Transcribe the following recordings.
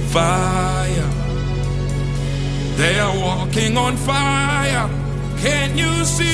fire. They are walking on fire. Can you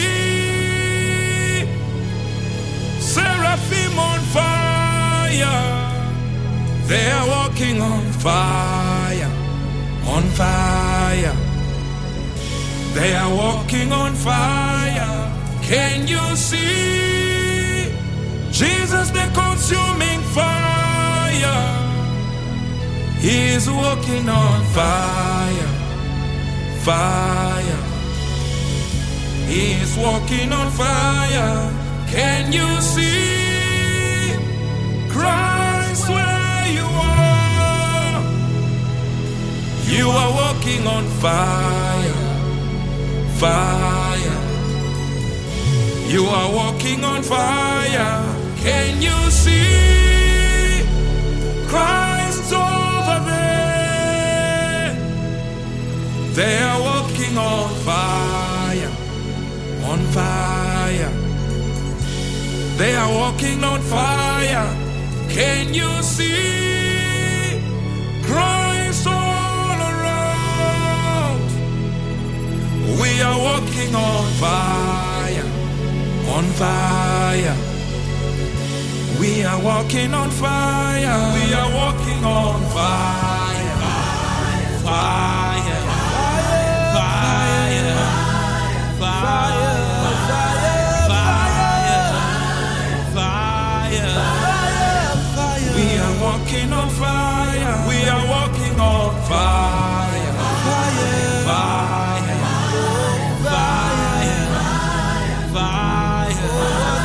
see? Seraphim on fire. They are walking on fire. On fire. They are walking on fire. Can you see? Jesus the consuming fire. He is walking on fire. Fire. He is walking on fire. Can you see? Christ, where you are? You are walking on fire. Fire. You are walking on fire. Can you see? Christ over there. They are walking on fire. On fire. They are walking on fire. Can you see? Christ all around. We are walking on fire. On fire. We are walking on fire. We are walking on fire. Fire. Fire. Fire. We are walking on fire. We are walking on fire. Fire. Fire. Fire. Fire.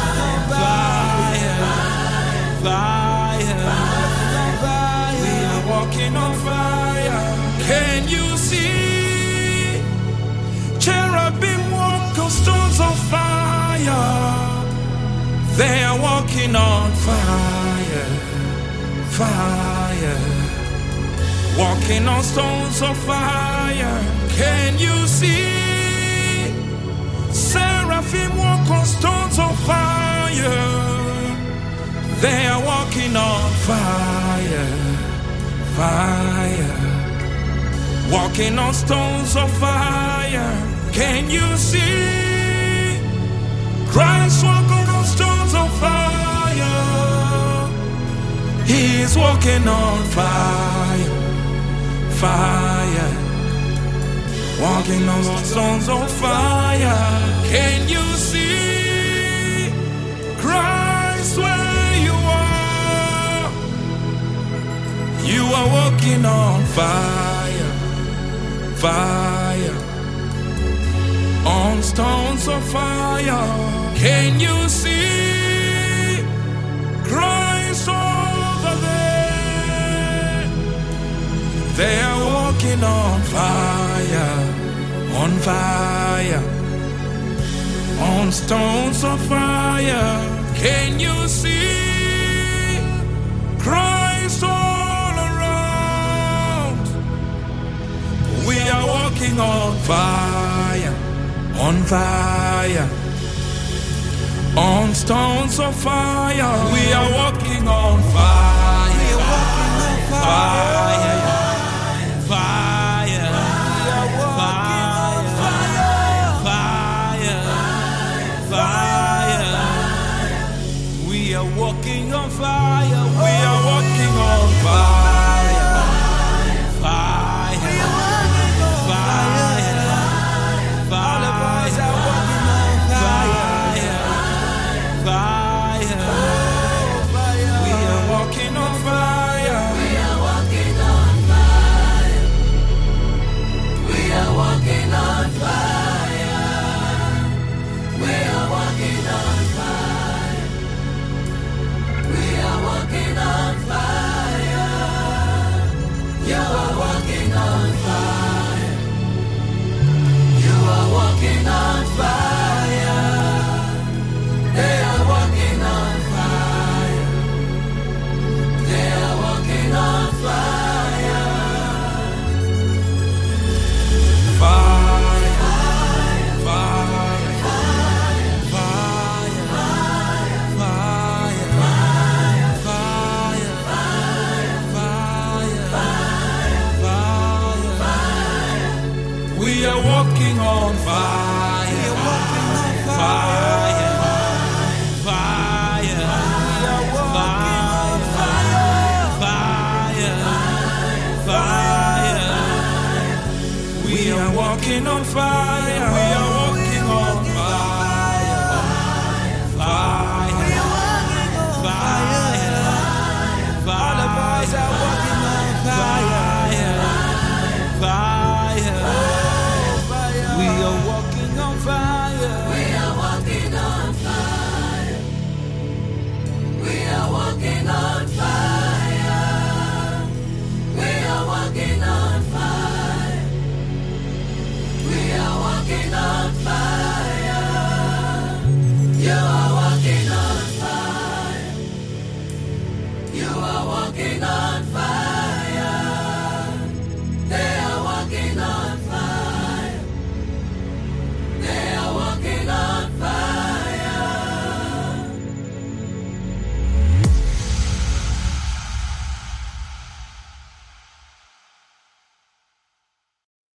Fire. We are walking on fire. Can you see? Cherubim walk on stones of fire. They are walking on fire. Fire. Walking on stones of fire. Can you see? Seraphim walk on stones of fire. They are walking on fire. Fire. Walking on stones of fire. Can you see? Christ walking on stones of fire. He is walking on fire. Fire. Walking on stones of fire. Can you see? Christ where you are? You are walking on fire. Fire. On stones of fire. Can you see? Christ over there. They are walking on fire. On fire. On stones of fire. Can you see? Christ all around. We are walking on fire. On fire. On stones of fire. We are walking on fire. We are walking on fire. Fire. Fire. Fire. Fire. We are walking on fire. We are walking on fire. Fire. Fire. All of us are walking on fire. Fire. We walking on fire. We are walking on fire. Fire. Fire. All of us are walking on fire. Fire. We are walking on fire. We are walking on fire. We are walking on fire. We are walking on fire. We are walking on fire. You are walking on fire. You are walking on fire.